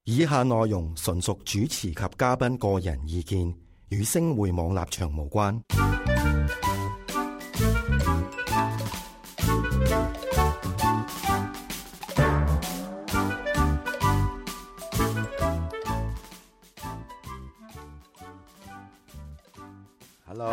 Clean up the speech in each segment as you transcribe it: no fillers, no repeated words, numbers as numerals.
以下內容純屬主持及嘉賓個人意見，與星匯網立場無關。 Hello，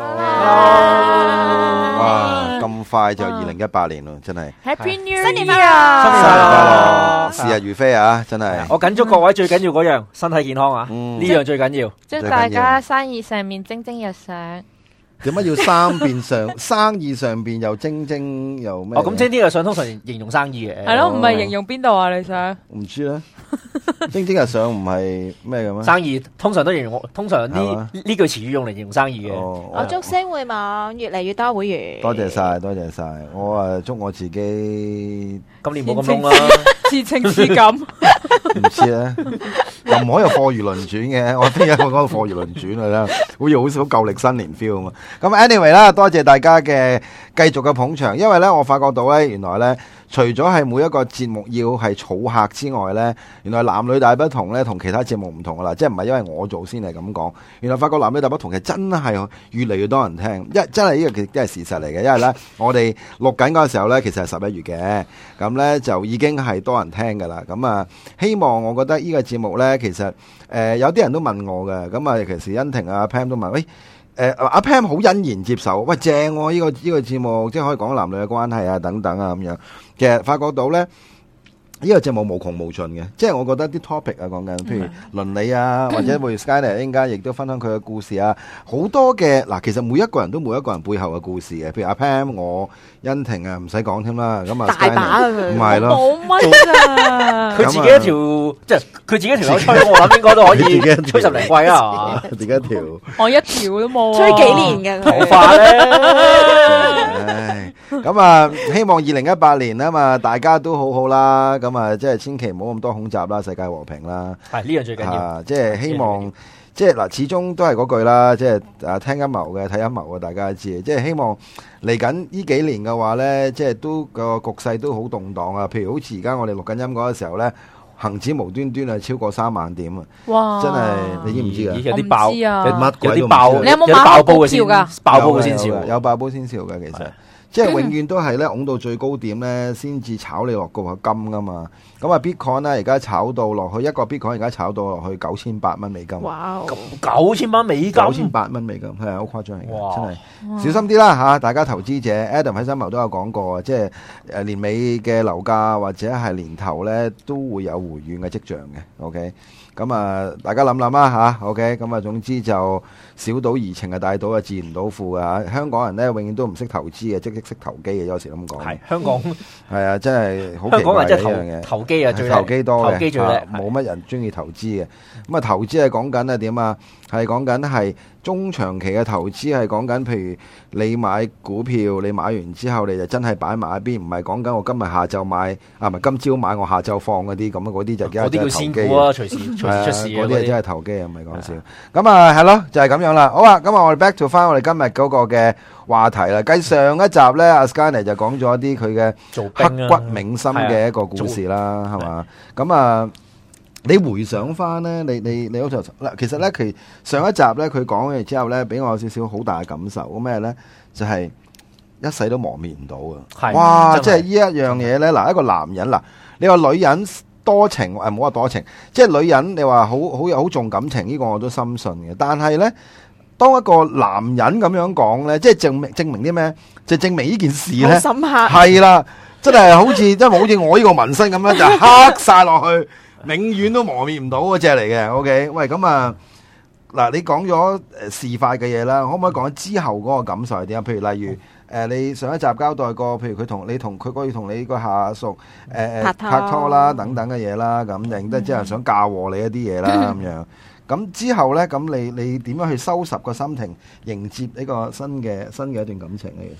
哇，咁快就2018年咯，真係 Happy New Year， 新年快樂， 新年快樂，時日如飛啊，真係。 我緊祝各位最緊要嗰樣身體健康啊，呢樣最緊要。 祝大家生意上面蒸蒸日上。 點解要三邊上？生意上邊又蒸蒸又咩？ 哦，咁蒸蒸日上通常形容生意嘅。 係咯，唔係形容邊度啊？你想？ 唔知咧，蒸蒸日上唔係咩嘅咩？ 生意通常都形容，通常呢句詞語用嚟形容生意嘅。 我祝星匯網越嚟越多會員。 多謝晒，多謝晒。我祝我自己今年冇咁窿啦， 似情似感。 唔知咧，又唔可以有貨如輪轉嘅。我聽日我講貨如輪轉啦，好似好舊歷新年 feel 啊嘛。咁 anyway 啦，多謝大家嘅繼續嘅捧場，因為咧我發覺到咧，原來咧除咗係每一個節目要係儲客之外咧，原來男女大不同咧，同其他節目唔同噶啦，即係唔係因為我做先係咁講。原來發覺男女大不同嘅真係越嚟越多人聽，真係呢個其實都係事實嚟嘅。因為咧我哋錄緊嗰個時候咧，其實係11月嘅，咁咧就已經係多人聽噶啦。咁啊，希望我覺得呢個節目咧，其實有啲人都問我嘅，咁啊，其實欣婷啊 Pam 都問，喂。阿 Pam 好欣然接受，喂，正喎，呢個節目，即係可以講男女嘅關係啊，等等啊咁樣。其實發覺到咧，呢個節目無窮無盡嘅，即係我覺得啲 topic 啊，講緊譬如倫理啊，或者會 Skyler 應該亦都分享佢嘅故事啊，好多嘅嗱，其實每一個人都每一個人背後嘅故事嘅，譬如阿 Pam 我。欣婷啊，唔使講添啦，咁啊， 大把佢， 唔係咯， 冇乜啊， 佢自己一條，即係佢自己一條友吹，我諗應該都可以吹10零季啊， 自己一條， 我一條都冇， 吹幾年嘅頭髮咧， 唉，咁啊，希望2018年啊嘛，大家都好好啦，咁啊，即係千祈唔好咁多恐襲啦，世界和平啦， 係呢樣最緊要， 即係希望。即係嗱，始終都係嗰句啦，即係聽陰謀嘅睇陰謀嘅，大家知。即係希望嚟緊呢幾年嘅話咧，即係都個局勢都好動盪啊。譬如好似而家我哋錄緊音嗰個時候咧，恒指無端端係超過3萬點啊！ 哇！ 真係你知唔知啊？ 有啲爆， 有啲爆， 你有冇買爆股票㗎？ 爆煲嘅先兆， 有爆煲先兆嘅其實。即係永遠都係咧，拱到最高點咧，先至炒你落個金噶嘛。咁啊，Bitcoin 咧而家炒到落去一個 Bitcoin 而家炒到落去98蚊美金。 哇 ！9000蚊美金 ，9800蚊美金，係啊，好誇張嚟嘅，真係。小心啲啦嚇，大家投資者 Adam 喺新謀都有講過，即係年尾嘅樓價或者係年頭咧都會有回軟嘅跡象嘅。OK。咁啊，大家諗諗啦嚇 ，OK， 咁啊，總之就小賭怡情啊，大賭啊，自然賭富啊！香港人咧永遠都唔識投資嘅，即係識投機嘅，有時咁講。 係香港係啊，真係好奇怪嘅一樣嘢。 投機啊，最投機多嘅， 投機最叻， 冇乜人中意投資嘅。咁啊，投資係講緊係點啊？係講緊係中長期嘅投資，係講緊譬如你買股票，你買完之後你就真係擺埋一邊，唔係講緊我今日下晝買啊，唔係今朝買我下晝放嗰啲咁啊，嗰啲就叫投機。 嗰啲叫仙股啊，隨時出事嗰啲真係投機啊，唔係講笑。咁啊，係咯，就係咁樣啦。好啊，咁啊，我哋 back to 翻我哋今日嗰個嘅話題啦。繼上一集咧，阿 Skyler 就講咗一啲佢嘅刻骨銘心嘅一個故事啦，係嘛？咁啊。你回想翻咧，你好似嗱，其實咧，上一集咧，佢講完之後咧，俾我有少少好大嘅感受。咩咧？就係一世都磨滅唔到啊！哇！即係呢一樣嘢咧，嗱，一個男人嗱，你話女人多情，唔好話多情，即係女人，你話好重感情，呢個我都深信嘅。但係咧，當一個男人咁樣講咧，即係證明啲咩？就證明呢件事咧， 深刻係啦，真係好似真係好似我呢個紋身咁樣，就刻晒落去。永遠都磨滅唔到嗰隻嚟嘅，OK？喂，咁啊，嗱，你講咗事發嘅嘢啦，可唔可以講之後嗰個感受係點啊？譬如例如你上一集交代過，譬如佢同佢同你個下屬拍拖啦，等等嘅嘢啦，咁認得之後想嫁禍你一啲嘢啦，咁樣。咁之後咧，咁你點樣去收拾個心情，迎接呢個新嘅一段感情咧？其實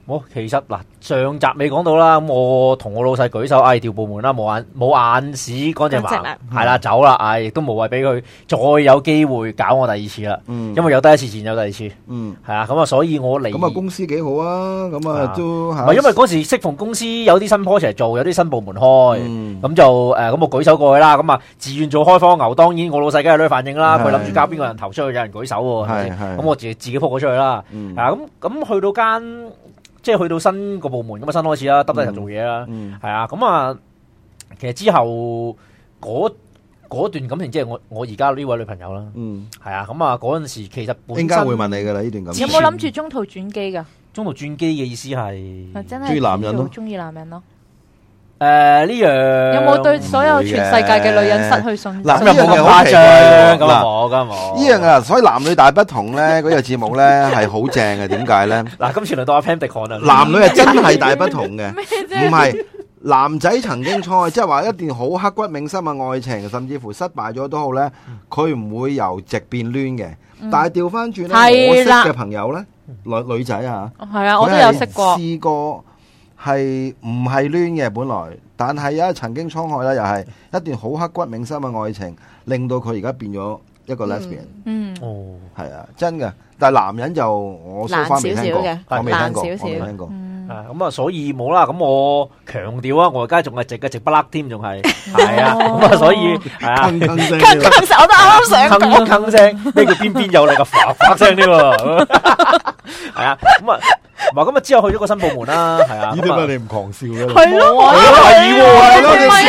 其實嗱，上集未講到啦，咁我同我老細舉手，調部門啦，冇眼屎乾淨盲，係啦走啦，亦都無謂俾佢再有機會搞我第二次啦，因為有第一次前有第二次，係啊，咁啊，所以我嚟咁啊公司幾好啊，咁啊都唔係因為嗰時適逢公司有啲新 project 做，有啲新部門開，咁就咁我舉手過去啦，咁啊自願做開荒牛，當然我老細梗係女反應啦，佢諗住交邊個人投出去，有人舉手喎，咁我自己撲咗出去啦，咁去到間。即係去到新個部門咁啊，新開始啦，耷低頭做嘢啦，係啊，咁啊，其實之後嗰段感情，即係我而家呢位女朋友啦，係啊，咁啊嗰陣時其實應該會問你噶啦呢段感情。 有冇諗住中途轉機㗎？ 中途轉機嘅意思係真係中意男人咯， 中意男人咯。 呢樣有冇對所有全世界嘅女人失去信心？ 嗱， 有冇咁誇張？咁啊冇，咁啊冇。 呢樣啊，所以男女大不同咧，嗰個節目咧係好正嘅。點解咧？ 嗱，今次輪到阿 Pam 迪看啦。 男女係真係大不同嘅，唔係男仔曾經錯，即係話一段好刻骨銘心嘅愛情，甚至乎失敗咗都好咧，佢唔會由直變攣嘅。但係調翻轉咧，我識嘅朋友咧，女仔啊， 係啊，我都有識過， 試過。係唔係攣嘅本來，但係有曾經滄海啦，又係一段好刻骨銘心嘅愛情，令到佢而家變咗一個 lesbian。係啊，真嘅。但係男人就我蘇翻未聽過，我未聽過。 咁啊，所以冇啦。咁我強調啊，我而家仲係直不甩添，仲係係啊。咁啊，所以係啊， 吭吭聲， 我都啱啱想講吭聲，咩叫邊有力嘅發發聲添喎？係啊，咁啊。咁啊，之後去咗個新部門啦，係啊。 呢啲乜你唔狂笑嘅？ 係咯， 係喎， 唔係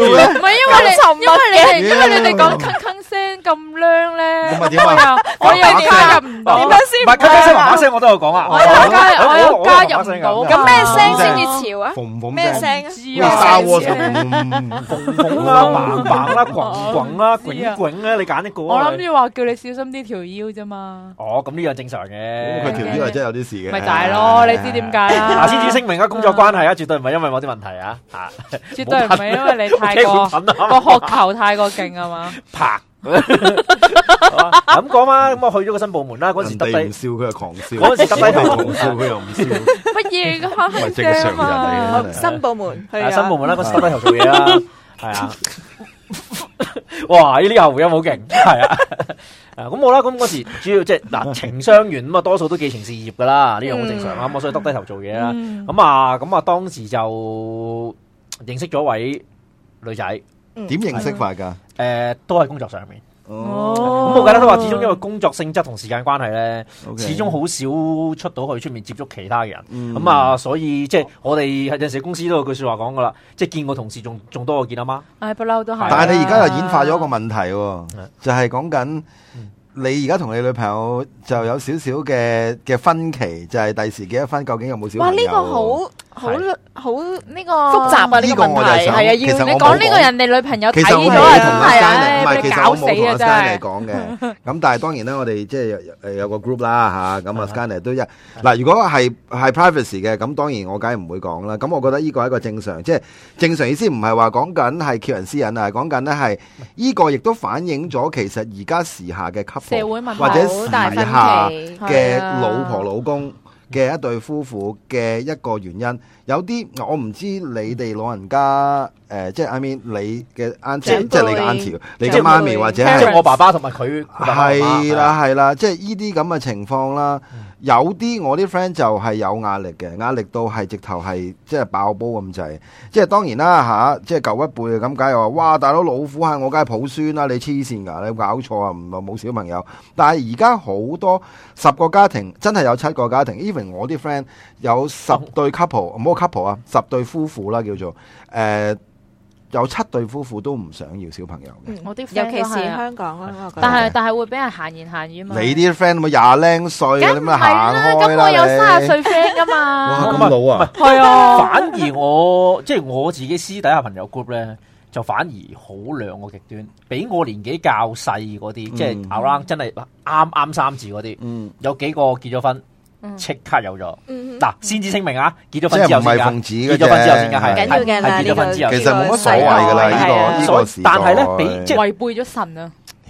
因為你哋講咁吭吭聲咁靚咧， 咁咪點啊？ 我又加入唔到，點樣先？ 唔係吭吭聲、話聲我都有講啊。 我又加入唔到， 咁咩聲先至潮啊？ 縫咩聲啊？ 沙窩縫啦、嘭嘭啦、滾滾啦、滾滾咧，你揀一個。 我諗住話叫你小心啲條腰啫嘛。 哦，咁呢樣正常嘅。 佢條腰係真係有啲事嘅。 咪就係咯，你知點解啦？ 嗱，先至聲明啊，工作關係啊，絕對唔係因為某啲問題啊， 絕對唔係因為你太過個渴求太過勁啊嘛。 拍咁講嘛，咁我去咗個新部門啦，嗰時耷低唔笑佢係狂笑， 嗰陣時耷低頭狂笑佢又唔笑， 乜嘢㗎？ 唔係正常人嚟嘅。 新部門係新部門啦，嗰時耷低頭做嘢啦，係啊。哇！呢啲後回音好勁，係啊。咁好啦，咁嗰時主要即係嗱情商員咁啊，多數都寄情事業噶啦，呢樣好正常啊。咁所以耷低頭做嘢啦。咁啊，當時就認識咗位女仔。 點認識法㗎？ 都喺工作上面。 哦， 咁我記得都話，始終因為工作性質同時間關係咧，始終好少出到去出面接觸其他嘅人。咁啊，所以即係我哋有陣時公司都有句說話講噶啦，即係見過同事仲多過見阿媽。 唉，不嬲都係。 但係你而家又演化咗一個問題喎，就係講緊你而家同你女朋友就有少少嘅分歧，就係第時幾多分，究竟有冇小朋友？ 哇！呢個好呢個複雜啊！呢個問題係啊， 要你講呢個人哋女朋友睇咗啊，係啊， 唔係，其實我冇同阿 Skyler 講嘅。咁但係當然啦，我哋即係有個 group 啦嚇，咁啊 Skyler 都嗱，如果係 privacy 嘅，咁當然我梗係唔會講啦。咁我覺得呢個係一個正常，即係正常意思唔係話講緊係揭人私隱啊，講緊咧係呢個亦都反映咗其實而家時下嘅 couple 社會問題或者時下嘅老婆老公嘅一對夫婦嘅一個原因，有啲我唔知你哋老人家即係 I mean 你嘅 auntie，即係你嘅 auntie，你嘅媽咪或者係即係我爸爸同埋佢係啦，即係呢啲咁嘅情況啦。有啲我啲 friend 就係有壓力嘅，壓力到係直頭係即係爆煲咁滯。即係當然啦嚇，即係舊一輩咁解又話，哇大佬老虎係我梗係抱孫啦，你黐線㗎，你搞錯啊，唔係冇小朋友。但係而家好多10個家庭真係有7個家庭 ，even 我啲 friend 有10對 couple，唔好 couple 啊，10對夫婦啦叫做有7對夫婦都唔想要小朋友嘅， 我啲尤其是香港啦，我覺得。 但係會俾人閒言閒語嘛。 你啲 friend 咪廿零歲，你咪行開啦。 咁我有30歲 friend 噶嘛。 哇，咁老啊！ 係啊。 反而我即係我自己私底下朋友 group 咧，就反而好兩個極端，比我年紀較細嗰啲，即係 around 真係啱3字嗰啲，有幾個結咗婚。即刻有咗，嗱先至聲明啊！結咗婚之後先㗎，結咗婚之後先㗎，係緊要嘅啦。 結咗婚之後， 其實冇乜所謂㗎啦，呢個時代。 但係咧，即係違背咗神啊！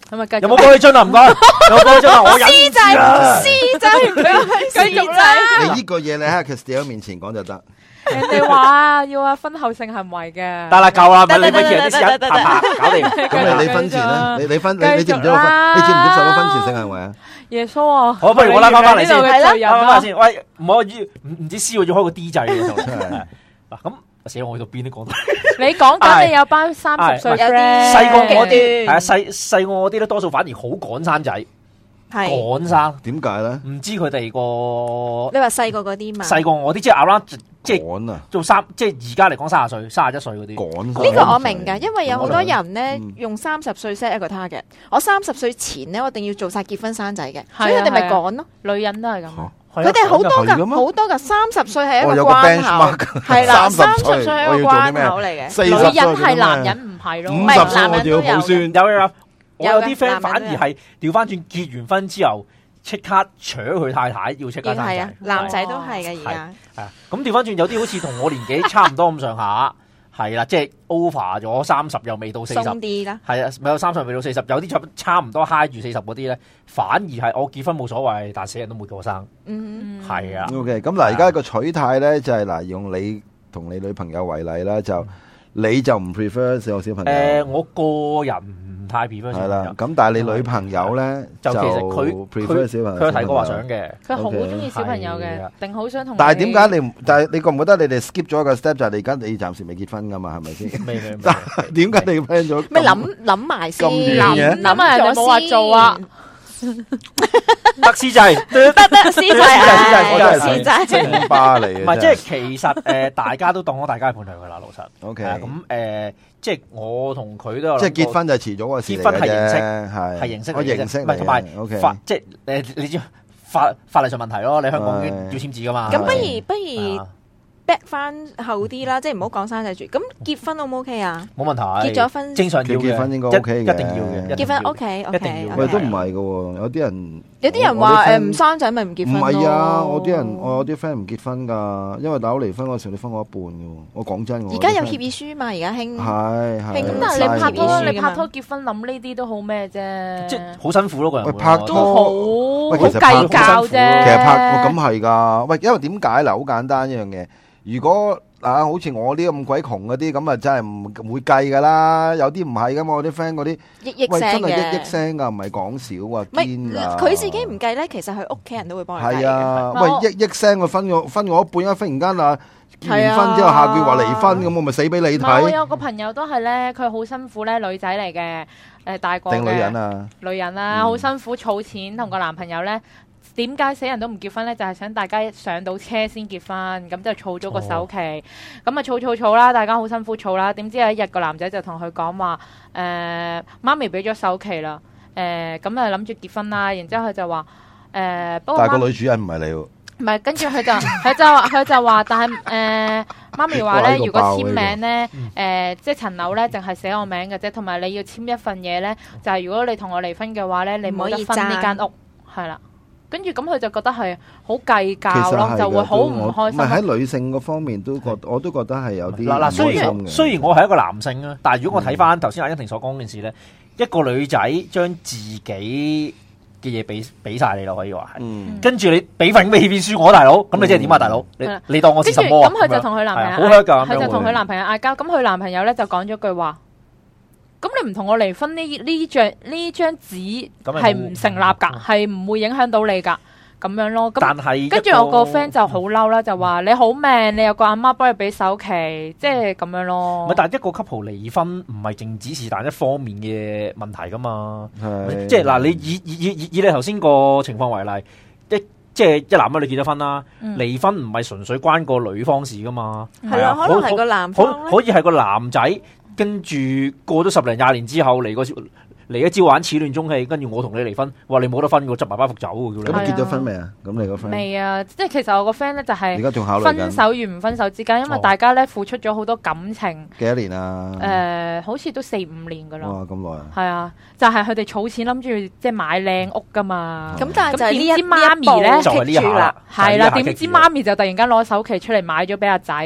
咁咪繼續。 有冇玻璃樽啊？唔該，有冇玻璃樽啊？我忍師仔，師仔，繼續啦。 你呢個嘢你喺 Castillo 面前講就得。 人哋話要啊婚後性行為嘅。 得啦，夠啦，咪你乜嘢啲私人拍搞掂。 咁你婚前咧？你婚你接唔接受到婚前性行為啊？ 耶穌啊！ 好，不如我拉翻嚟先， 係啦， 拉翻先。喂，唔可以唔知 C 要開個 D 掣嘅就嗱咁。死我去到邊都講到， 你講緊你有班30歲 friend， 細過我啲，係啊細過我啲咧，多數反而好趕生仔，趕生。 點解咧？ 唔知佢哋個你話細過嗰啲嘛？ 細過我啲，即係 around 即係趕啊！ 做即係而家嚟講30歲、31歲嗰啲趕。 呢個我明㗎，因為有好多人咧用30歲 set 一個 target。我30歲前咧，我一定要做晒結婚生仔嘅，所以佢哋咪趕咯。 女人都係咁。 佢哋好多㗎，好多㗎。30歲係一個關口，係啦，30歲係一個關口嚟嘅。 女人係男人唔係咯， 唔係男人都有。 我有啲 friend 反而係調翻轉結完婚之後，即刻搶佢太太，要即刻生仔。 係啊，男仔都係嘅而家。 係啊，咁調翻轉有啲好似同我年紀差唔多咁上下。係啦，即係 over 咗30又未到40， 鬆啲啦。 係啊，咪有30未到40，有啲差唔多 high 住40嗰啲咧，反而係我結婚冇所謂，但死人都冇過生。係啊。 OK， 咁嗱，而家個取態咧就係嗱，用你同你女朋友為例啦，就你就唔 prefer 有小朋友。 我個人唔太 prefer 小朋友。係啦， 咁但係你女朋友咧就其實佢 prefer 小朋友。 佢有睇過話相嘅， 佢好中意小朋友嘅，定好想同。 但係點解你？但係你覺唔覺得你哋 skip 咗一個 step 就係你而家你暫時未結婚噶嘛？係咪先？ 未。 點解你 plan 咗？ 咪諗埋先， 諗埋人哋冇話做啊。 得師仔， 得師仔，師仔， 清巴嚟嘅。 唔係，即係其實大家都當咗大家係伴侶噶啦，老實。 OK， 咁即係我同佢都有。 即係結婚就遲早個事嚟嘅啫。 結婚係認識， 係認識， 我認識。 唔係同埋法，即係你知法例上問題咯。你香港要簽字噶嘛？ 咁不如。back 翻後啲啦，即係唔好講生仔住。咁結婚 O 唔 OK 啊？ 冇問題。 結咗婚正常要結婚應該 OK 嘅， 一定要嘅。 結婚 OK， 一定要。 喂，都唔係嘅喎，有啲人話唔生仔咪唔結婚咯。 唔係啊，我有啲 friend 唔結婚㗎，因為大佬離婚嗰時候你分我一半嘅喎。我講真而家有協議書嘛？而家興係。 咁但係你拍拖結婚諗呢啲都好咩啫？ 即係好辛苦咯，個人。 喂，拍拖好計較啫。 其實拍咁係㗎。喂，因為點解嗱？好簡單一樣嘢，如果好似我啲咁鬼窮嗰啲，咁啊真係唔會計噶啦。有啲唔係噶嘛，我啲 friend 嗰啲億聲嘅， 真係億聲噶，唔係講笑啊，堅噶。 佢自己唔計咧，其實佢屋企人都會幫佢計嘅。 係啊，喂，億聲佢分我一半，忽然間結完婚之後下個月話離婚，咁我咪死俾你睇。 我有個朋友都係咧，佢好辛苦咧，女仔嚟嘅，大個嘅。定女人啊？女人啊，好辛苦儲錢同個男朋友咧。點解死人都唔結婚咧？就係想大家上到車先結婚，咁就儲咗個首期，咁啊儲啦，大家好辛苦儲啦。點知有一日個男仔就同佢講話，媽咪俾咗首期啦，咁啊諗住結婚啦。然之後佢就話，不過但係個女主人唔係你喎。唔係，跟住佢就話，但係媽咪話咧，如果簽名咧，即係層樓咧，淨係寫我名嘅啫，同埋你要簽一份嘢咧，就係如果你同我離婚嘅話咧，你冇得分呢間屋，係啦。跟住咁佢就覺得係好計較咯，就會好唔開心。唔係喺女性嗰方面我都覺得係有啲唔開心嘅。雖然我係一個男性啊，但係如果我睇翻頭先阿欣婷所講件事咧，一個女仔將自己嘅嘢俾晒你咯，可以話係。跟住你俾份咩協議書我大佬，咁你即係點啊，大佬？你當我是什麼啊？咁佢就同佢男朋友，佢就同佢男朋友嗌交。咁佢男朋友咧就講咗句話。咁你唔同我離婚呢張紙係唔成立㗎，係唔會影響到你㗎，咁樣咯。但係跟住我個 friend 就好嬲啦，就話你好命，你有個阿媽幫你俾首期，即係咁樣咯。唔係，但係一個 couple 離婚唔係淨止是但一方面嘅問題㗎嘛。即係嗱，你以你頭先個情況為例，即係一男一女結咗婚啦，離婚唔係純粹關個女方事㗎嘛。係啊，可能係個男方可以係個男仔。跟住過咗10零20年之後嚟一招玩始亂終棄，跟住我同你離婚，話你冇得分嘅，執埋包袱走嘅。咁結咗婚未啊？咁你個 friend 未啊？即係其實我個 friend 咧就係而家仲考慮緊分手與唔分手之間，因為大家咧付出咗好多感情。幾多年啊？好似都4-5年噶啦。哇，咁耐啊！係啊，就係佢哋儲錢諗住即係買靚屋噶嘛。咁但係就點知媽咪咧棘住啦，係啦，點知媽咪就突然間攞首期出嚟買咗俾阿仔。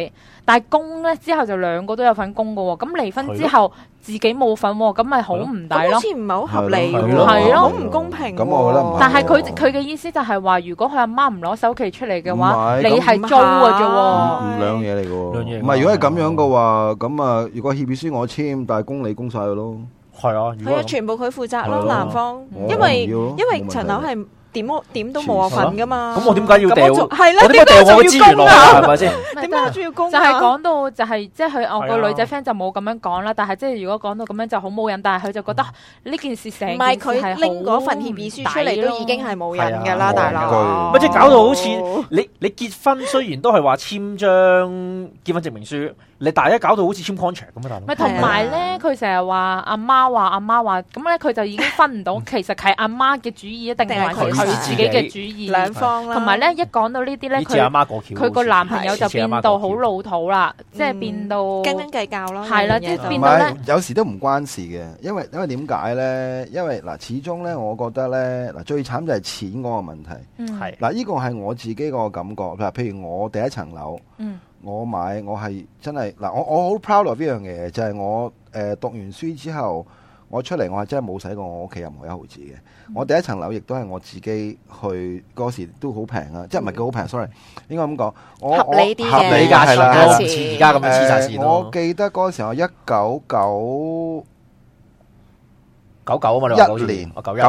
但係供咧之後就兩個都有份供嘅喎，咁離婚之後自己冇份喎，咁咪好唔抵咯？ 好似唔係好合理喎， 係咯， 好唔公平。 咁我覺得唔係。 但係佢嘅意思就係話，如果佢阿媽唔攞首期出嚟嘅話，你係租嘅啫喎， 唔兩嘢嚟嘅喎。唔係如果係咁樣嘅話，咁啊，如果協議書我簽，但係供你供晒佢咯。 係啊， 係啊，全部佢負責咯，男方，因為層樓係。點都冇我份噶嘛， 咁我點解要掉？ 係啦， 我點解掉我嘅資源落去？係咪先？ 點解我仲要供？ 就係講到就係即係佢我個女仔 friend 就冇咁樣講啦，但係即係如果講到咁樣就好冇癮，但係佢就覺得呢件事成件事係好，唔係佢拎嗰份協議書出嚟都已經係冇癮㗎啦，大佬。 咪即係搞到好似你結婚雖然都係話簽張結婚證明書，你大家搞到好似簽 contract 咁啊，大佬。 咪同埋咧，佢成日話阿媽話，咁咧佢就已經分唔到，其實係阿媽嘅主意，定係佢自己嘅主意， 兩方啦。 同埋咧，一講到呢啲咧，佢個男朋友就變到好老土啦，即係變到斤斤計較咯。 係啦，即係變到咧， 有時都唔關事嘅，因為點解咧？因為嗱，始終咧，我覺得咧，嗱最慘就係錢嗰個問題。係嗱，呢個係我自己個感覺。譬如我第一層樓，我買我係真係嗱，我好 proud of 呢樣嘢，就係我讀完書之後。我出嚟，我係真係冇使過我屋企任何一毫子嘅。我第一層樓亦都係我自己去嗰時都好平啊，即係唔係叫好平 ，sorry， 應該咁講。 合理啲嘅， 合理價錢咯，唔似而家咁樣黐晒線咯。 我記得嗰時候1999 啊嘛， 一年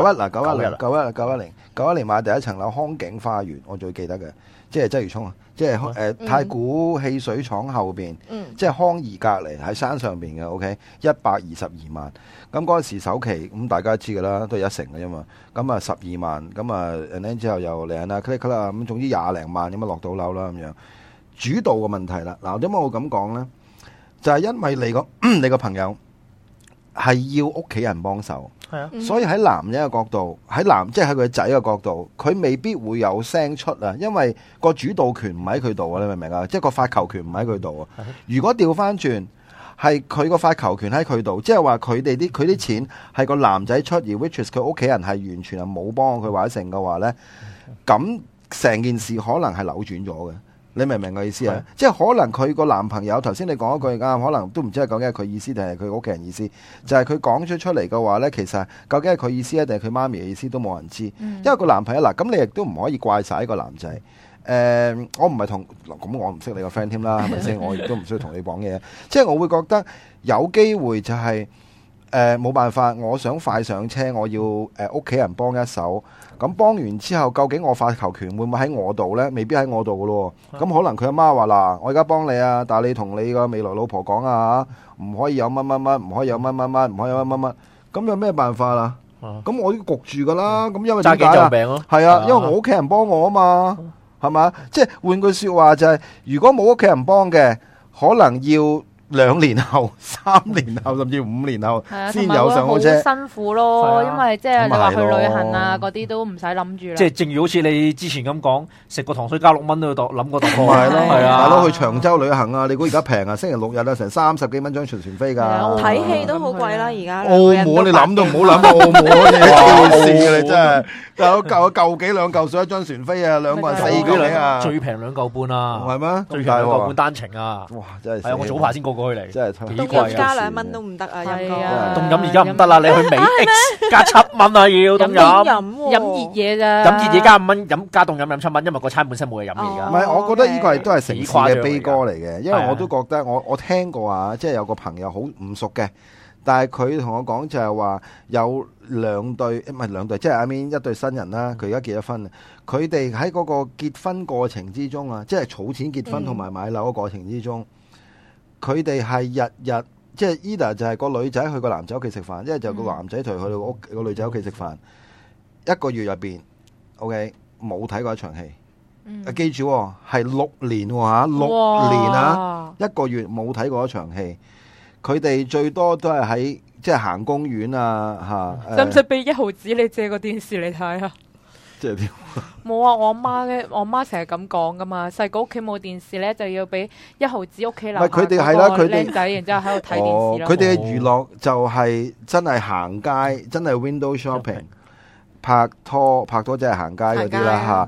91年買第一層樓康景花園，我最記得嘅，即係鰂魚涌啊，即係太古汽水廠後邊，即係康怡隔離喺山上邊嘅 ，OK，122萬。咁嗰時首期咁大家知㗎啦，都係1成嘅啫嘛。咁啊12萬，咁啊 and then 之後又嚟啦 click 啦，咁總之20零萬咁啊落到樓啦咁樣。主導嘅問題啦，嗱點解我咁講咧？就係因為你個朋友係要屋企人幫手，所以喺男人嘅角度，即係喺佢仔嘅角度，佢未必會有聲出啊，因為個主導權唔喺佢度啊，你明唔明啊？即係個發球權唔喺佢度啊。如果調翻轉，係佢個發球權喺佢度，即係話佢啲錢係個男仔出，而 which is 佢屋企人係完全係冇幫佢或者成嘅話呢，咁成件事可能係扭轉咗嘅。你明唔明我意思啊？即係可能佢個男朋友頭先你講一句啱，可能都唔知係究竟係佢意思定係佢屋企人意思，就係佢講咗出嚟嘅話呢，其實究竟係佢意思定係佢媽咪嘅意思都冇人知，因為個男朋友嗱，咁你亦都唔可以怪晒一個男仔。我唔係同咁，我唔識你個 friend 添啦，係咪先？我亦都唔需要同你講嘢，即係我會覺得有機會就係冇辦法，我想快上車，我要屋企人幫一手。咁幫完之後，究竟我發球權會唔會喺我度呢？未必喺我度噶咯。咁可能佢阿媽話嗱，我而家幫你啊，但係你同你個未來老婆講啊，唔可以有乜乜乜，唔可以有乜乜乜，唔可以有乜乜乜。咁有咩辦法啊？咁我都焗住噶啦。咁因為點解啊？係啊，因為我屋企人幫我啊嘛。係嘛？即係換句說話就係，如果冇屋企人幫嘅，可能要2年後、3年後，甚至5年後先有上好車。 辛苦咯，因為即係你話去旅行啊嗰啲都唔使諗住啦。 即係正如好似你之前咁講，食個糖水加6蚊都要諗過度過。 係咯，係啊，大佬去長洲旅行啊！你估而家平啊？星期6日啊，成30幾蚊張船飛㗎。 睇戲都好貴啦，而家。 澳門你諗都唔好諗，澳門你黐線嘅你真係。有嚿幾兩嚿水一張船飛啊，2個人4嚿幾啊， 最平2嚿半啊， 係咩？ 最平2嚿半單程啊！ 哇，真係係啊！我早排先過去嚟， 真係幾貴啊！ 加2蚊都唔得啊！ 係啊， 凍飲而家唔得啦，你去美 X 加7蚊啊，要凍飲飲熱嘢咋？ 飲熱嘢加5蚊，加凍飲飲7蚊，因為個餐本身冇嘢飲而家。 唔係，我覺得呢個係都係城市嘅悲歌嚟嘅，因為我都覺得我聽過啊，即係有個朋友好唔熟嘅。但係佢同我講就係話有2對，唔係2對，即係I mean一對新人啦。佢而家結咗婚，佢哋喺嗰個結婚過程之中啊，即係儲錢結婚同埋買樓嘅過程之中，佢哋係日日即係 either 就係個女仔去個男仔屋企食飯，一係就個男仔同佢去個女仔屋企食飯。1個月入邊 ，OK 冇睇過一場戲。記住係6年嚇，6年啊，1個月冇睇過一場戲。佢哋最多都係喺即係行公園啊嚇， 使唔使俾1毫子你借個電視嚟睇啊？ 即係點？ 冇啊！我媽成日咁講噶嘛，細個屋企冇電視咧，就要俾1毫子屋企樓下嗰個僆仔，然之後喺度睇電視咯。 佢哋嘅娛樂就係真係行街，真係 window shopping，拍拖即係行街嗰啲啦嚇。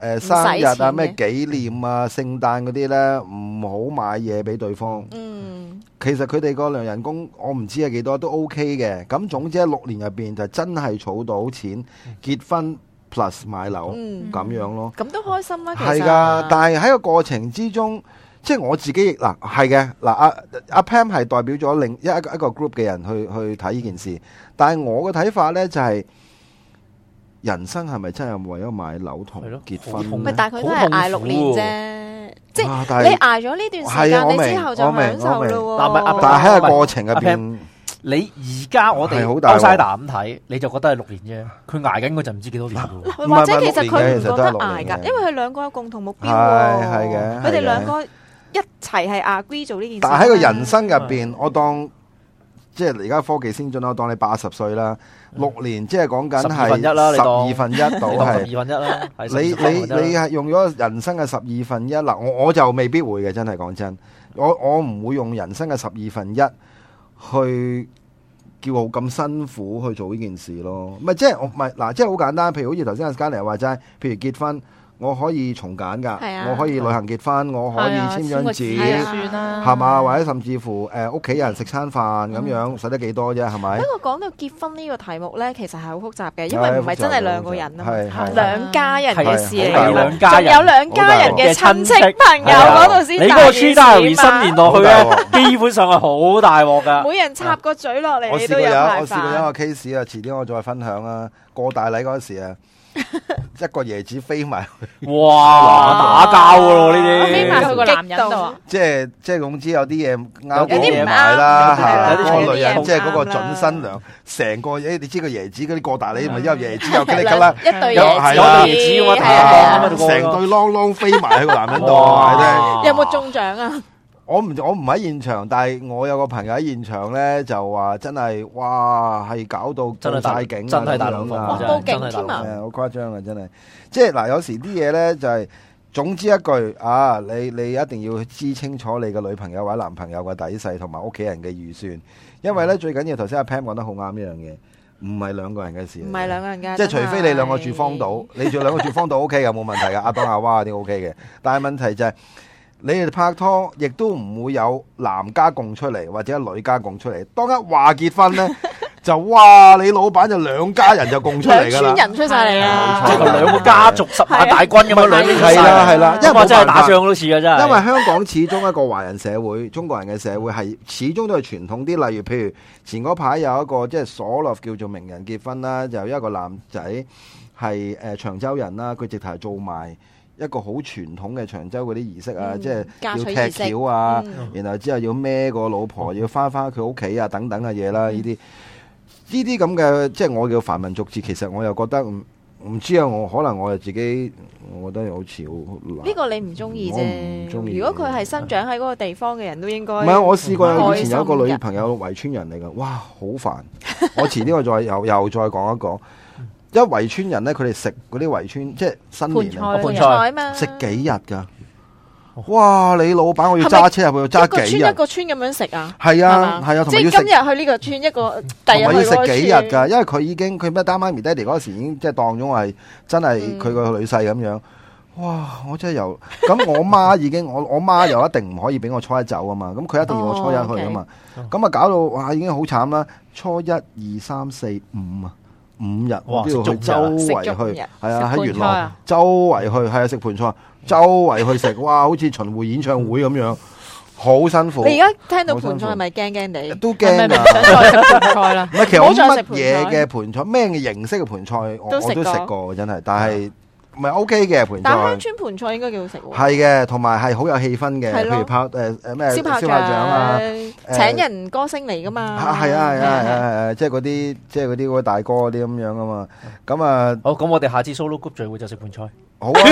生日啊、咩紀念啊、聖誕嗰啲咧，唔好買嘢俾對方。其實佢哋個量人工我唔知係幾多，都 OK 嘅。咁總之喺6年入邊就真係儲到錢，結婚 plus 買樓咁樣咯。 咁都開心啦，其實係㗎，但係喺個過程之中。即係我自己嗱係嘅嗱，阿 Pam 係代表咗另一個 group 嘅人去睇呢件事，但係我嘅睇法咧就係、人生係咪真係為咗買樓同結婚？ 唔係，但係佢都係捱6年啫，即係你捱咗呢段時間，你之後就享受咯喎。 但係喺個過程入邊， 你而家我哋 outsider 咁睇，你就覺得係6年啫。佢捱緊嗰陣唔知幾多年喎。 或者其實佢唔覺得捱㗎，因為佢兩個有共同目標喎。 係嘅， 佢哋兩個一齊係 agree 做呢件事。 但係喺個人生入邊，我當即係而家科技先進啦，我當你80歲啦，6年即係講緊係12分一到係 12分一啦。 你係用咗人生嘅12分一嗱，我就未必會嘅，真係講真，我唔會用人生嘅12分一去叫我咁辛苦去做呢件事咯。唔係即係我唔係嗱，即係好簡單，譬如好似頭先阿 Scarlett 話齋，譬如結婚。我可以重揀㗎，我可以旅行結婚，我可以簽張紙，係嘛？或者甚至乎屋企人食餐飯咁樣，使得幾多啫？係咪？ 不過講到結婚呢個題目咧，其實係好複雜嘅，因為唔係真係兩個人啊嘛，兩家人嘅事嚟㗎，仲有兩家人嘅親戚朋友嗰度先大件事啊嘛。 你嗰個 True Diary 新年落去咧，基本上係好大鑊㗎。 每人插個嘴落嚟， 我你都有排我試過一個 case 啊，遲啲我再分享啊。過大禮嗰時啊。一個椰子飛埋去， 哇！打交噶咯呢啲， 飛埋去個男人度啊！ 即係總之有啲嘢啱嘢埋啦，係嗰個女人即係嗰個準新娘，成個你知個椰子嗰啲過大禮咪有椰子又吉哩吉啦， 一對椰子咁啊， 成對啷啷飛埋喺個男人度，係咧。 有冇中獎啊？ 我唔喺現場，但係我有個朋友喺現場咧，就話真係哇，係搞到真係大景， 真係大龍鳳啊！ 報警添啊！ 好誇張啊！真係，即係嗱，有時啲嘢咧就係總之一句啊，你一定要知清楚你嘅女朋友或者男朋友嘅底細同埋屋企人嘅預算，因為咧最緊要頭先阿 Pam 講得好啱一樣嘢，唔係兩個人嘅事， 唔係兩個人嘅， 即係除非你兩個住荒島，你住兩個住荒島 OK 嘅冇問題嘅，阿當阿娃嗰啲 OK 嘅，但係問題就係。你哋拍拖亦都唔會有男家共出嚟或者女家共出嚟。當一話結婚咧，就哇你老闆就兩家人就共出嚟㗎啦， 兩村人出晒嚟啦， 即係兩個家族10萬大軍咁樣兩邊出晒。 係啦，因為真係打仗都似㗎真係。 因為香港始終一個華人社會，中國人嘅社會係始終都係傳統啲。例如譬如前嗰排有一個即係所謂叫做名人結婚啦，就一個男仔係長洲人啦，佢直頭係做埋。一個好傳統嘅長洲嗰啲儀式啊，即係要踢轎啊，然後之後要孭個老婆，要翻佢屋企啊，等等嘅嘢啦，呢啲咁嘅，即係我叫繁文縟節。其實我又覺得唔知啊，我可能我又自己，我覺得好似好難。 呢個你唔中意啫。如果佢係生長喺嗰個地方嘅人都應該。唔係，我試過以前有一個女朋友圍村人嚟㗎，哇，好煩！我遲啲我再又再講一講。因為圍村人咧，佢哋食嗰啲圍村，即係新年啊， 盤菜嘛， 食幾日㗎？哇！你老闆我要揸車入去，揸幾日？ 一個村咁樣食啊？ 係啊，係啊， 即係今日去呢個村，一個第日去嗰個村。 要食幾日㗎？因為佢已經佢咩擔媽咪爹哋嗰時已經即係當咗我係真係佢個女婿咁樣。哇！我真係又咁，我媽已經我媽又一定唔可以俾我初一走啊嘛。咁佢一定要我初一去啊嘛。咁啊搞到哇已經好慘啦！初1、2、3、4、5啊！5日我都要去周圍去，係啊喺元朗周圍去，係啊食盤菜，周圍去食，哇好似巡迴演唱會咁樣，好辛苦。 你而家聽到盤菜係咪驚驚地？ 都驚啊！ 唔想再食盤菜啦。 唔係，其實我乜嘢嘅盤菜，咩嘅形式嘅盤菜，我都食過真係，但係。唔係 OK 嘅盤菜， 但鄉村盤菜應該幾好食喎。 係嘅，同埋係好有氣氛嘅，譬如拍咩燒炮仗啊， 請人歌星嚟噶嘛。 係，即係嗰啲嗰大哥嗰啲咁樣啊嘛。咁啊， 好，咁我哋下次 solo group 聚會就食盤菜。 好啊，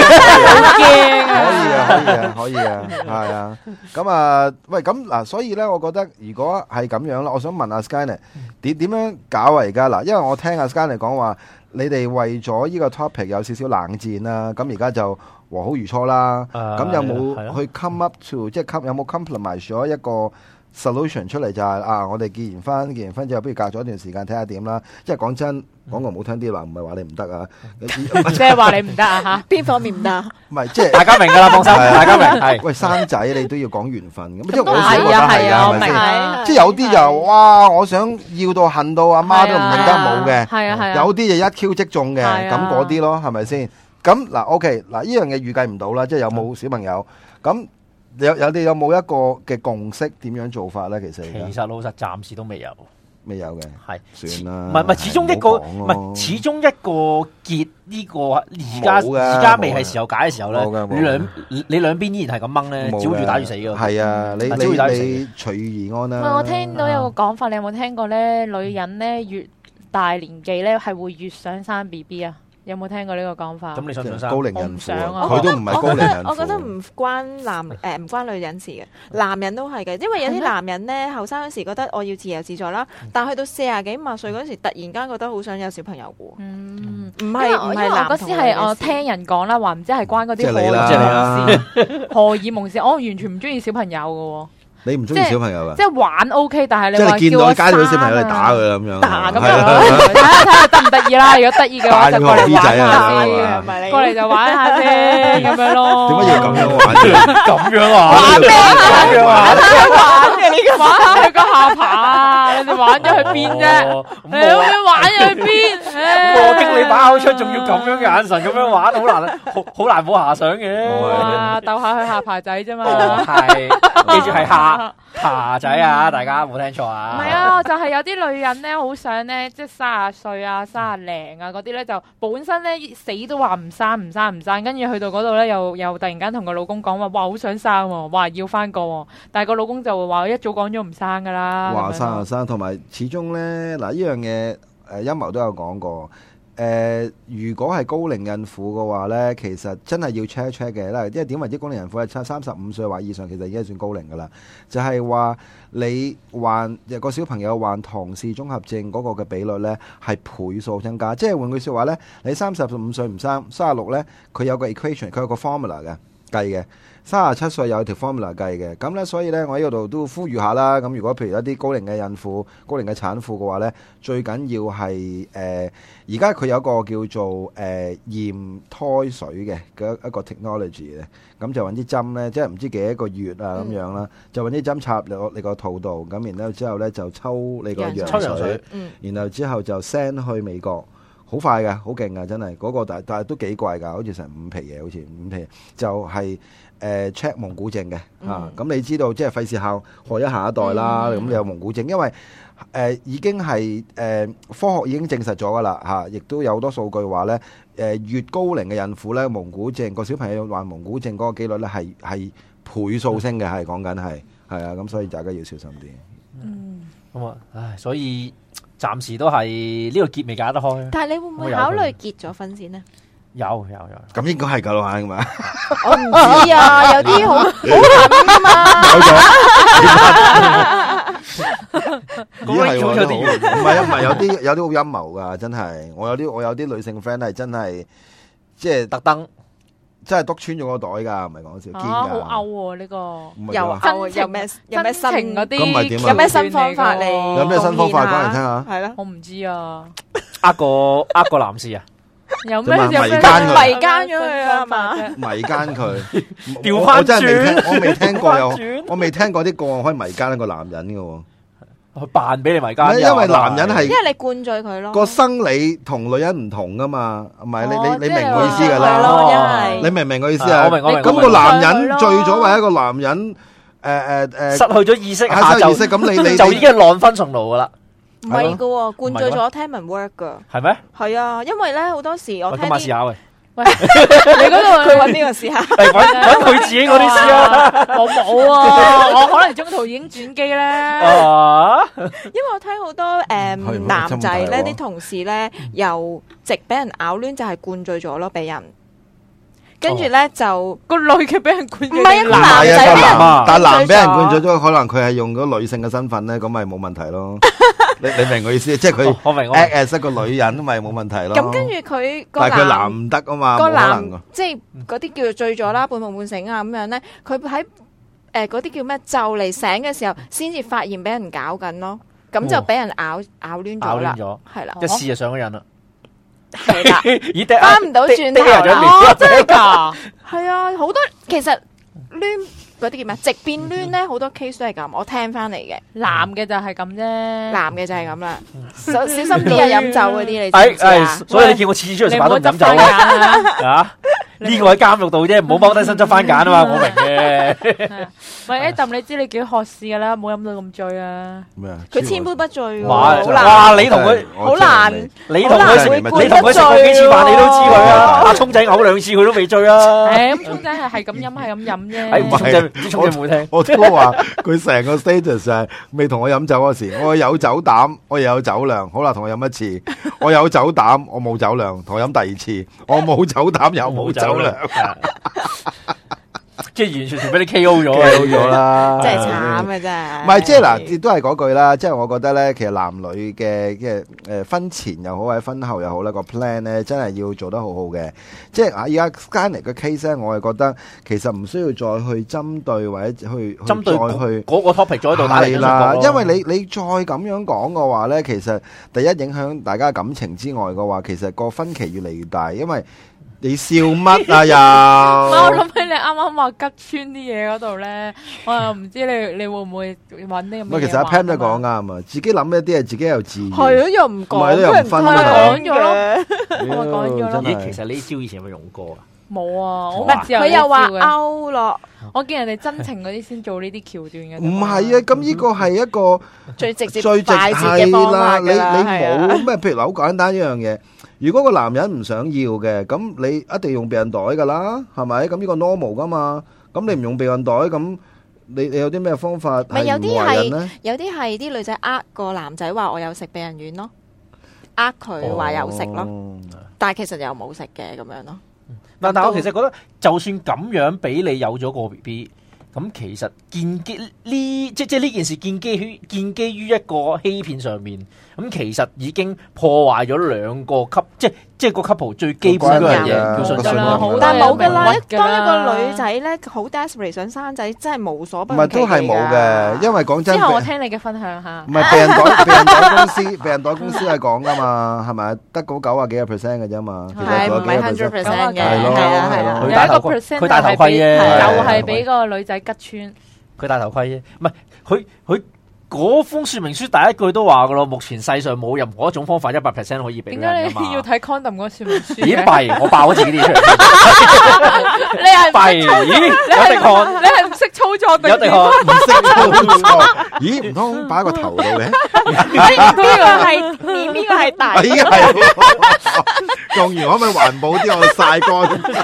可以啊，係啊。咁啊，喂，咁嗱，所以咧，我覺得如果係咁樣啦，我想問阿 Skyler 點樣搞啊？而家嗱，因為我聽阿 Skyler 講話。你哋為咗呢個 topic 有少少冷戰啦，咁而家就和好如初啦。咁有冇去 come up to，即係有冇 compromise 咗一個 solution 出嚟就係我哋結完婚之後，不如隔咗一段時間睇下點啦。即係講真，講個唔好聽啲話，唔係話你唔得啊， 即係話你唔得啊嚇？ 邊方面唔得？ 唔係即係大家明㗎啦，放心，大家明係。 喂，生仔你都要講緣分咁，即係都我自己覺得係啊，係咪先？即係有啲就哇，我想要到恨到阿媽都唔認得冇嘅， 係啊係啊， 有啲就一 Q 即中嘅，咁嗰啲咯，係咪先？咁嗱 ，OK，嗱呢樣嘢預計唔到啦，即係有冇小朋友咁。有冇一個嘅共識點樣做法咧？其實老實暫時都未有嘅，係算啦。 唔係始終一個唔係始終一個結呢個而家未係時候解嘅時候咧，你兩邊依然係咁掹咧，照住打住死㗎。 係啊，你隨遇而安啦。 我聽到有個講法，你有冇聽過咧？女人咧越大年紀咧係會越想生 BB 啊？有冇聽過呢個講法？ 咁你想唔想生？ 高齡孕婦啊， 佢都唔係高齡孕婦。 我覺得唔關唔關女人事嘅，男人都係嘅。因為有啲男人咧，後生嗰時覺得我要自由自在啦，但係去到40幾50歲嗰時，突然間覺得好想有小朋友嘅。唔係男同女嘅事。嗰時係我聽人講啦，話唔知係關嗰啲荷爾蒙事，我完全唔中意小朋友嘅。 你唔中意小朋友噶？ 即係玩 OK，但係你話見到街度小朋友你打佢咁樣， 打咁樣，睇下得唔得意啦。如果得意嘅話就過嚟玩下先，過嚟就玩下先咁樣咯。 點解要咁樣玩？ 咁樣玩？ 玩咩啊？玩嘅呢個玩下佢個下巴啊！你哋玩咗去邊啫？你玩咗去邊？ 我經理把口出，仲要咁樣嘅眼神咁樣玩，好難冇遐想嘅。 哇！鬥下佢下巴仔啫嘛。 係，記住係下仔啊！大家冇聽錯啊！ 唔係啊，就係有啲女人咧，好想咧，即係30歲啊、30零啊嗰啲咧，就本身咧死都話唔生，跟住去到嗰度咧，又突然間同個老公講話，哇好想生喎，話要翻個，但係個老公就話一早講咗唔生噶啦。 話生就生，同埋始終咧嗱，呢樣嘢陰謀都有講過。如果係高齡孕婦嘅話咧，其實真係要 check 一 check 嘅啦。因為點為之高齡孕婦係35歲或以上，其實已經算高齡噶啦。就係話你個小朋友患唐氏綜合症嗰個嘅比率咧係倍數增加。即係換句説話咧，你35歲唔生，36咧佢有個 equation， 佢有個 formula 嘅計嘅。37歲有條 formula 計嘅，咁咧所以咧我喺嗰度都呼籲下啦。咁如果譬如一啲高齡嘅孕婦、高齡嘅產婦嘅話咧，最緊要係而家佢有一個叫做驗胎水嘅一個 technology 嘅，咁就揾啲針咧，即係唔知幾多個月啊咁樣啦，就揾啲針插落你個肚度，咁然後之後咧就抽你個羊水，然後之後就 send 去美國。好快㗎，好勁㗎，真係嗰個但係都幾貴㗎，好似成5皮嘢，好似5皮就係check 蒙古症嘅嚇。咁你知道即係費事害一下一代啦。咁你有蒙古症，因為已經係科學已經證實咗㗎啦嚇，亦都有好多數據話咧越高齡嘅孕婦咧，蒙古症個小朋友患蒙古症嗰個機率咧係倍數升嘅，係講緊係啊，咁所以大家要小心啲。 咁啊，唉，所以。暫時都係呢個結未解得開。 但係你會唔會考慮結咗婚先呢？ 有。 咁應該係㗎啦嘛。 我唔知啊，有啲好狠㗎嘛。 有咗。唔係有啲好陰謀㗎，真係。我有啲女性 friend 係真係即係特登。真係篤穿咗個袋㗎，唔係講笑，堅㗎。 好歐喎呢個， 有咩新嗰啲， 有咩新方法嚟？ 有咩新方法講嚟聽下？ 係咯， 我唔知啊。 呃個男士啊？ 有咩迷奸咗佢啊嘛？ 迷奸佢， 調翻轉，我未聽過我未聽過啲個案可以迷奸一個男人嘅喎。 去扮俾你迷奸， 因為男人係因為你灌醉佢咯。 個生理同女人唔同噶嘛，唔係你明我意思噶啦，你明唔明我意思啊？ 我明。 咁個男人醉咗，或者一個男人失去咗意識，下晝咁你就已經係浪分順路噶啦。 唔係噶喎，灌醉咗聽聞 work 噶。 係咩？ 係啊，因為咧好多時我聽啲。 試下喂。 喂，你嗰度佢揾邊個試下？ 揾佢自己嗰啲試啊！ 我冇啊，我可能中途已經轉機咧。 因為我聽好多男仔咧，啲同事咧由直俾人咬攣，就係灌醉咗咯，俾人。跟住咧就個女嘅俾人灌醉，唔係一個男仔俾人， 但係男俾人灌醉咗，可能佢係用咗女性嘅身份咧，咁咪冇問題咯。你明我意思？即係佢我明 act as 個女人咪冇問題咯。 咁跟住佢但係佢男唔得啊嘛， 個男即係嗰啲叫做醉咗啦，半夢半醒啊咁樣咧，佢喺嗰啲叫咩？就嚟醒嘅時候，先至發現俾人搞緊咯，咁就俾人咬攣咗啦，係啦， 一試就上咗癮啦， 係啦，翻唔到轉頭啦， 真係㗎， 係啊，好多其實攣嗰啲叫咩？直變攣咧，好多 case 都係咁，我聽翻嚟嘅， 男嘅就係咁啫， 男嘅就係咁啦，小心啲啊！飲酒嗰啲你知唔知啊？ 所以你見我次次出去食飯都唔飲酒啊？呢個喺監獄度啫，唔好踎低身執番揀啊嘛，我明嘅。 喂，Adam，你知你幾學士噶啦，冇飲到咁醉啊！ 咩啊？ 佢千杯不醉喎， 哇！你同佢好難， 你同佢食過幾次飯，你都知佢啊。阿聰仔嘔2次，佢都未醉啊。 咁聰仔係咁飲，係咁飲啫。 聰仔唔知聰仔有冇聽？ 我都話佢成個 status 係未同我飲酒嗰時，我有酒膽，我又有酒量。好啦，同我飲一次，我有酒膽，我冇酒量。同我飲第二次，我冇酒膽又冇酒量。 即係完全俾你 KO 咗啦， 真係慘啊！真係。 唔係即係嗱，亦都係嗰句啦。即係我覺得咧，其實男女嘅婚前又好，或者婚後又好咧，個 plan 咧真係要做得好好嘅。即係而家 Skynet 嘅 case 咧，我係覺得其實唔需要再去針對或者去針對嗰個 topic 再喺度係啦，因為你再咁樣講嘅話咧，其實第一影響大家感情之外嘅話，其實個分歧越嚟越大，因為。你笑乜啊又？ 我諗起你啱啱話吉穿啲嘢嗰度咧，我又唔知你會唔會揾啲咁嘅嘢玩。 其實阿 Pam 都講啱啊，自己諗一啲嘢，自己又自然。 係啊，又唔講， 又唔分講咗咯，我講咗咯。 咦，其實呢招以前有冇用過啊？ 冇啊，我佢又話勾落。 我見人哋真情嗰啲先做呢啲橋段嘅。 唔係啊，咁呢個係一個最直接快捷嘅方法㗎啦。 你冇咩？譬如好簡單一樣嘢。如果個男人唔想要嘅，咁你一定用避孕袋噶啦，係咪？咁呢個 normal 噶嘛。咁你唔用避孕袋，咁你有啲咩方法係唔懷孕咧？ 有啲係啲女仔個男仔話我有食避孕丸咯，佢話有食咯，但係其實又冇食嘅咁樣咯。 但我其實覺得，就算咁樣俾你有咗個 BB。咁其實建基呢件事建基於一個欺騙上面，咁其實已經破壞咗兩個即係個 couple 最基本嗰樣嘢叫信任啦。 但係冇㗎啦，當一個女仔咧好 desperate 想生仔，真係無所不能。 唔係都係冇嘅，因為講真。 之後我聽你嘅分享下。 唔係避孕袋公司係講㗎嘛，係咪？得嗰90幾個%嘅啫嘛。 係唔係100%嘅？ 係咯。 有一個 percent 佢戴頭盔啫， 又係俾個女仔吉穿。 佢戴頭盔啫，唔係佢嗰封說明書第一句都話噶咯，目前世上冇任何一種方法100%可以俾人噶嘛。點解你要睇 condom 嗰個說明書？ 咦弊，我爆咗自己啲出嚟。 你係弊，咦？有滴汗， 你係唔識操作嘅？ 有滴汗， 唔識操作。咦？唔通擺喺個頭度嘅？ 呢個係呢個係大。 係用完可唔可以環保啲？我曬乾，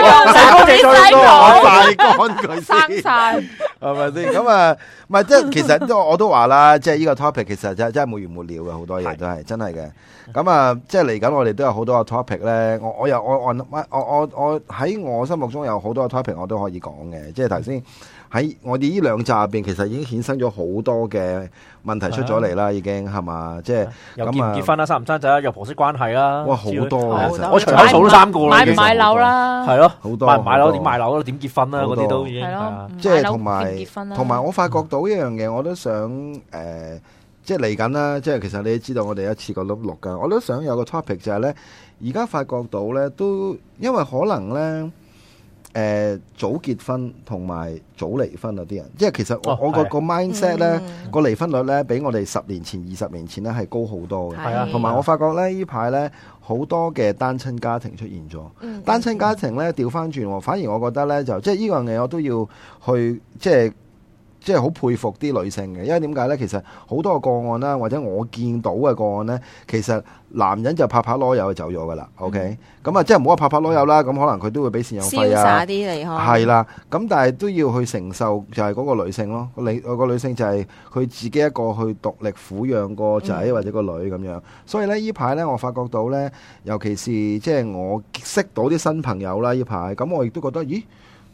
曬乾佢先。 生晒係咪先？咁啊，唔係即係其實我都話啦，即係呢個 topic 其實真係沒完沒了嘅，好多嘢都係真係嘅。咁啊，即係嚟緊我哋都有好多個 topic 咧。我喺我心目中有好多個 topic 我都可以講嘅。即係頭先喺我哋呢兩集入邊，其實已經衍生咗好多嘅問題出咗嚟啦，已經係嘛？即係又結唔結婚啦，生唔生仔啦，又婆媳關係啦。 哇，好多我隨口數都3個啦。 買唔買樓啦？ 係咯， 好多買唔買樓？點買樓？點結婚啦？嗰啲都已經係咯。 即係同埋我發覺到一樣嘢，我都想即係嚟緊啦。即係其實你都知道，我哋一次過都錄㗎。我都想有個 topic 就係咧，而家發覺到咧，都因為可能咧。早結婚同埋早離婚嗰啲人，即係其實我個 mindset 咧，個離婚率咧，比我哋10年前、20年前咧係高好多嘅。 係啊， 同埋我發覺咧，呢排咧好多嘅單親家庭出現咗。單親家庭咧調翻轉，反而我覺得咧就即係呢樣嘢我都要去即係好佩服啲女性嘅，因為點解呢？其實好多個案啦，或者我見到嘅個案呢，其實男人就拍攞油就走咗噶啦。OK，咁啊，即係唔好話拍攞油啦，咁可能佢都會俾贍養費啊， 瀟灑啲嚟開。 係啦，咁但係都要去承受，就係嗰個女性咯。個女性就係佢自己一個去獨力撫養個仔或者個女咁樣。所以呢，呢排呢，我發覺到呢，尤其是即係我識到啲新朋友啦，呢排咁我亦都覺得，咦？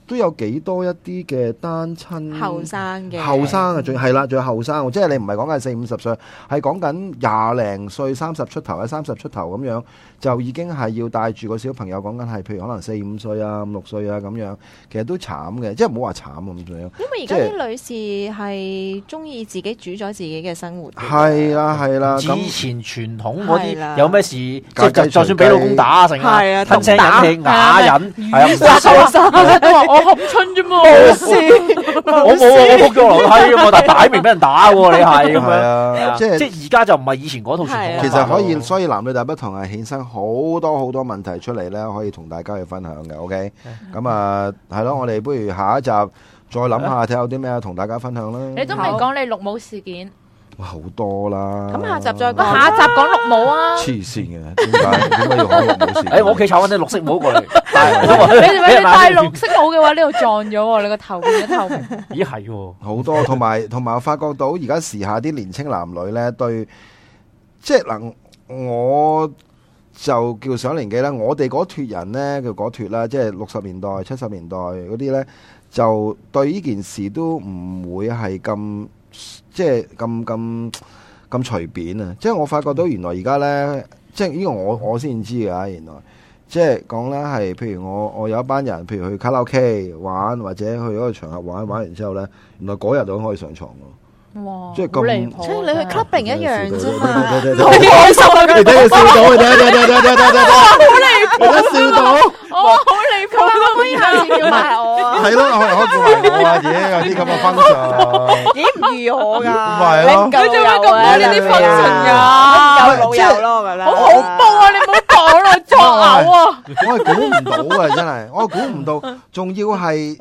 都有幾多一啲嘅單親後生啊，仲係啦，仲有後生，即係你唔係講緊40-50歲，係講緊20零歲、30出頭啊、30出頭咁樣，就已經係要帶住個小朋友，講緊係譬如可能4、5歲啊、5、6歲啊咁樣，其實都慘嘅，即係唔好話慘咁樣。因為而家啲女士係中意自己主宰自己嘅生活。 係啦， 以前傳統嗰啲有咩事，即係就算俾老公打成啊，吞聲忍氣、啞忍， 我含春啫嘛， 我冇啊，我仆咗樓梯啊嘛，但係擺明俾人打喎，你係咁樣，即係而家就唔係以前嗰套傳統。 其實可以，所以男女大不同係衍生好多問題出嚟咧，可以同大家去分享嘅。OK，咁啊係咯，我哋不如下一集再諗下睇有啲咩同大家分享啦。 你都未講你綠帽事件。 哇，好多啦！ 咁下集再講， 下集講綠帽啊！ 黐線嘅，點解要講綠帽事？ 我屋企炒緊啲綠色帽過嚟， 你戴綠色帽嘅話，呢度撞咗喎，你個頭變咗透明。 咦，係喎， 好多，同埋我發覺到而家時下啲年青男女咧，對，即係嗱，我就叫上年紀啦。我哋嗰脫人咧叫嗰脫啦，即係60年代、70年代嗰啲咧，就對呢件事都唔會係咁。即係咁隨便啊！即係我發覺到原來而家咧，即係呢個我先知㗎。原來即係講咧係，譬如我有一班人，譬如去卡拉 OK 玩，或者去嗰個場合玩完之後咧，原來嗰日就可以上床咯。 哇！ 即係咁離譜，即係你去 clubbing 一樣啫嘛。 好開心啊！ 你睇佢笑到，你睇， 好離譜， 笑到， 好離譜， 可以下次叫埋我啊？ 係咯，我叫埋我啊！嘢有啲咁嘅function， 咦唔預我㗎？ 唔係咯， 你做咩咁多呢啲 function 㗎？ 夠老友咯，我覺得。 好恐怖啊！你唔好講啦，作嘔啊！ 我係估唔到啊，真係，我估唔到，仲要係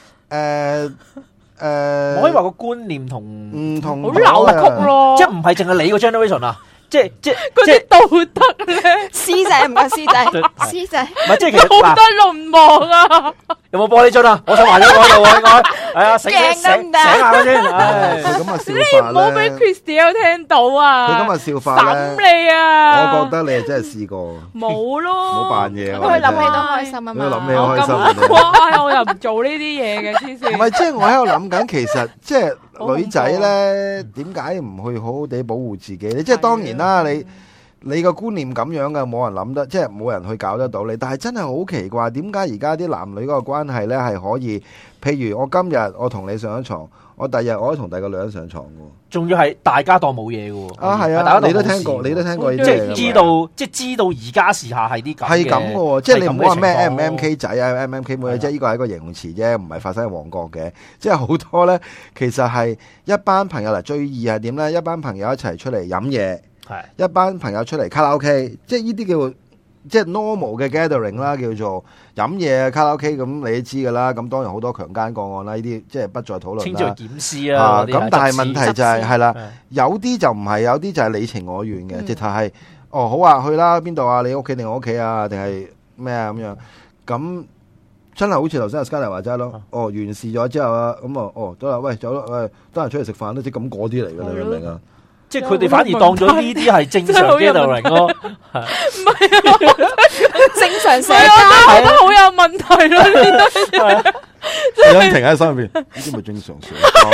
我可以話個觀念同唔同， 好扭曲咯， 即係唔係淨係你個 generation 啊？即係嗰啲道德咧， 師仔唔係師仔，師仔唔係即係其實道德淪亡啊！ 有冇玻璃樽啊？我想埋咗嗰度喎，應該係啊，醒下佢先。 佢咁嘅笑法咧， 唔好俾 Christy 聽到啊！ 佢咁嘅笑法咧， 審你啊！ 我覺得你係真係試過， 冇咯， 唔好扮嘢。 佢諗起都開心啊嘛， 佢諗起開心。 咁乖，我又唔做呢啲嘢嘅，黐線。 唔係，即係我喺度諗緊，其實即係女仔咧，點解唔去好好地保護自己咧？即係當然啦，你個觀念咁樣嘅，冇人諗得，即係冇人去搞得到你。但係真係好奇怪，點解而家啲男女嗰個關係咧係可以？譬如我今日我同你上咗床，我第日我可以同第二個女人上床嘅， 仲要係大家當冇嘢嘅。 啊，係啊，你都聽過呢啲嘢， 即係知道而家時下係啲咁係咁嘅，即係你唔好話咩 MMK 仔啊 MMK 妹，即係呢個係一個形容詞啫，唔係發生喺旺角嘅。即係好多咧，其實係一班朋友嚟，最易係點咧？一班朋友一齊出嚟飲嘢。一班朋友出嚟卡拉 OK， 即係呢啲叫即係 normal 嘅 gathering 啦，叫做飲嘢卡拉 OK， 咁你都知噶啦。咁當然好多強姦個案啦，呢啲即係不再討論啦。 稱之為檢視啊， 咁但係問題就係啦，有啲就唔係，有啲就係你情我願嘅，直頭係哦好啊，去啦邊度啊？你屋企定我屋企啊？定係咩啊咁樣？咁真係好似頭先阿 Scarlett 話齋咯。哦，完事咗之後啊，咁啊哦得啦，喂走啦，喂得閒出嚟食飯啦，即係咁嗰啲嚟嘅，你明唔明啊？ 即係佢哋反而當咗呢啲係正常 gathering 咯， 唔係啊， 正常社交， 我覺得好有問題咯呢啲嘢。 你停喺心入邊，呢啲咪正常社交？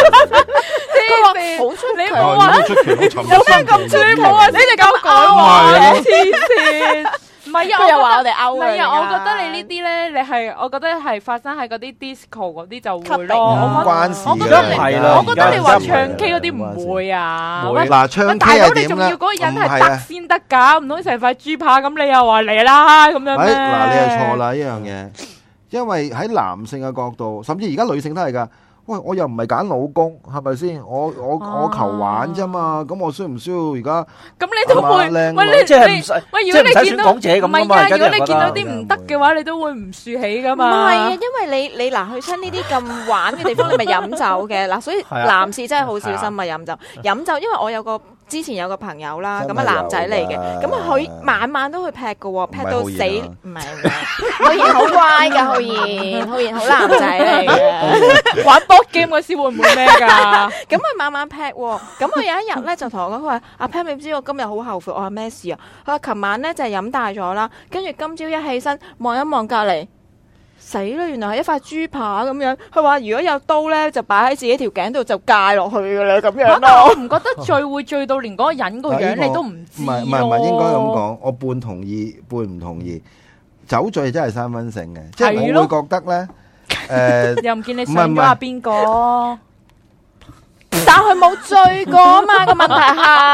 好出你冇話出奇，有咩咁出奇啊？你哋咁講話黐線。唔係啊， 佢又話我哋勾唔係啊，我覺得你呢啲咧，你係我覺得係發生喺嗰啲 disco 嗰啲就會咯。 唔關事嘅， 我覺得係啦。 我覺得你話唱 K 嗰啲唔會啊。 嗱，唱 K 大佬係點咧？ 你仲要嗰個人係得先得㗎，唔通成塊豬扒咁？你又話嚟啦咁樣咩？ 嗱，你係錯啦呢樣嘢，因為喺男性嘅角度，甚至而家女性都係㗎。喂，我又唔係揀老公，係咪先？我求玩啫嘛，咁我需唔需要而家？ 咁你都會，喂你即係唔使， 喂如果你見到港姐咁唔係啊，如果你見到啲唔得嘅話，你都會唔豎起噶嘛？ 唔係啊，因為你嗱去親呢啲咁玩嘅地方，你咪飲酒嘅嗱，所以男士真係好小心啊飲酒。飲酒，因為我之前有個朋友啦，咁啊男仔嚟嘅，咁啊佢晚晚都去劈嘅喎，劈到死，唔係浩然好乖㗎，浩然好男仔嚟嘅， 玩 board game 嗰時會唔會咩㗎？ 咁佢晚晚劈喎，咁佢有一日咧就同我講，佢話阿 Pam 你知我今日好後悔，我話咩事啊？佢話琴晚咧就係飲大咗啦，跟住今朝一起身望一望隔離。 死啦！原來係一塊豬扒咁樣。佢話如果有刀咧，就擺喺自己條頸度就戒落去噶啦咁樣咯。我唔覺得醉會醉到連嗰個人個樣你都唔知咯。 唔係，應該咁講，我半同意半唔同意。酒醉真係三分醒嘅，即係我會覺得咧， 又唔見你上咗阿邊個？ 但佢冇醉過啊嘛，個問題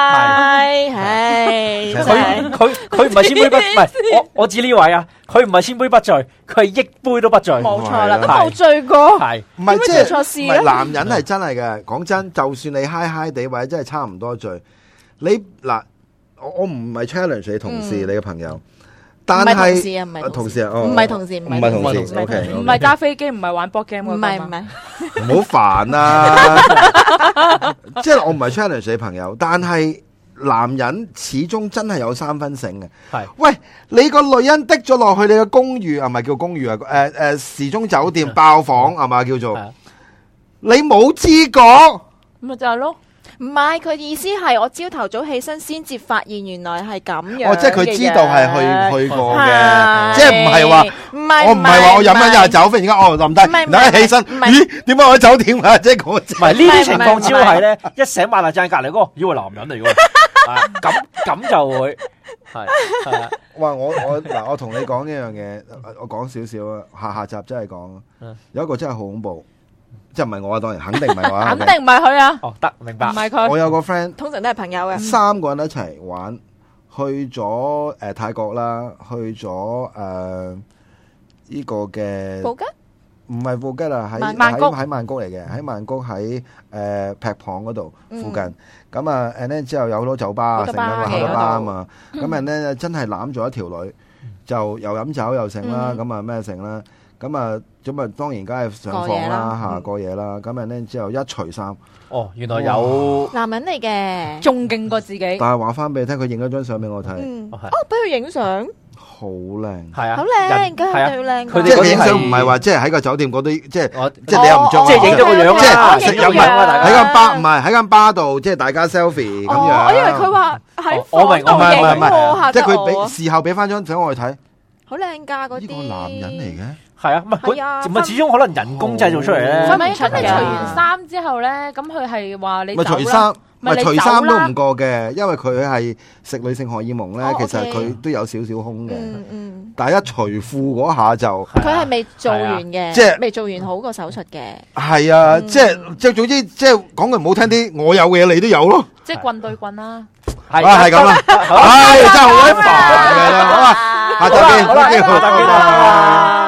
係， 佢唔係千杯不，唔係我指呢位啊，佢唔係千杯不醉，佢係億杯都不醉， 冇錯啦，都冇醉過， 係唔係即係錯事咧？男人係真係嘅，講真，就算你嗨嗨地或者真係差唔多醉，你嗱，我唔係 challenge 你同事，你嘅朋友。但係同事啊， 唔係同事， 唔係同事，OK， 唔係揸飛機，唔係玩波 game， 唔係， 唔好煩啊！即係我唔係 challenge 你朋友，但係男人始終真係有三分醒嘅。係，喂，你個女人滴咗落去你嘅公寓，係咪叫公寓啊？時鐘酒店爆房係嘛叫做？你冇知覺， 咪就係咯。 唔係，佢意思係我朝頭早起身先至發現原來係咁樣。 即係佢知道係去過嘅，即係唔係話，我唔係話我飲緊一下酒，忽然間冧低，然後起身，咦？點解我喺酒店啊？即係講， 唔係呢啲情況，只要係咧一醒擘大隻隔籬嗰個，以為男人嚟嘅，咁就會係啊。 哇！我同你講呢樣嘢，我講少少啊，下集真係講，有一個真係好恐怖。即係唔係我啊？當然肯定唔係我啊！ 肯定唔係佢啊！ 哦，得明白， 唔係佢。 我有個 friend， 通常都係朋友嘅。 三個人一齊玩，去咗泰國啦，去咗呢個嘅布吉， 唔係布吉啊，喺曼谷嚟嘅，喺曼谷喺劈旁嗰度附近。咁啊，and then之後有好多酒吧啊，成個好多吧啊嘛。咁and then真係攬咗一條女，就又飲酒又成啦，咁啊咩成啦。咁啊，當然梗係上房啦，過夜啦。咁然之後一除衫， 哦，原來有男人嚟嘅， 仲勁過自己。 但係話翻俾你聽，佢影咗張相俾我睇。 俾佢影相， 好靚， 係啊， 好靚，梗係最靚。 佢哋影相唔係話即係喺個酒店嗰啲，即係你又唔做， 即係影咗個樣， 即係食飲喺間巴，唔係喺間巴度，即係大家 selfie 咁樣。 我以為佢話喺我明， 唔係， 即係佢事後俾翻張相我去睇， 好靚㗎嗰啲。 呢個男人嚟嘅。 係啊，唔係始終可能人工製造出嚟咧。 係咪？咁你除完衫之後咧，咁佢係話你除衫，除衫都唔過嘅，因為佢係食女性荷爾蒙咧，其實佢都有少少胸嘅。但係一除褲嗰下就， 佢係未做完嘅， 即係未做完好個手術嘅。 係啊，即係總之，即係講句唔好聽啲，我有嘅嘢你都有咯。 即係棍對棍啦。 係咁啦，唉，真係好鬼煩嘅啦，好啊，下集見， 好啦，下集見啦。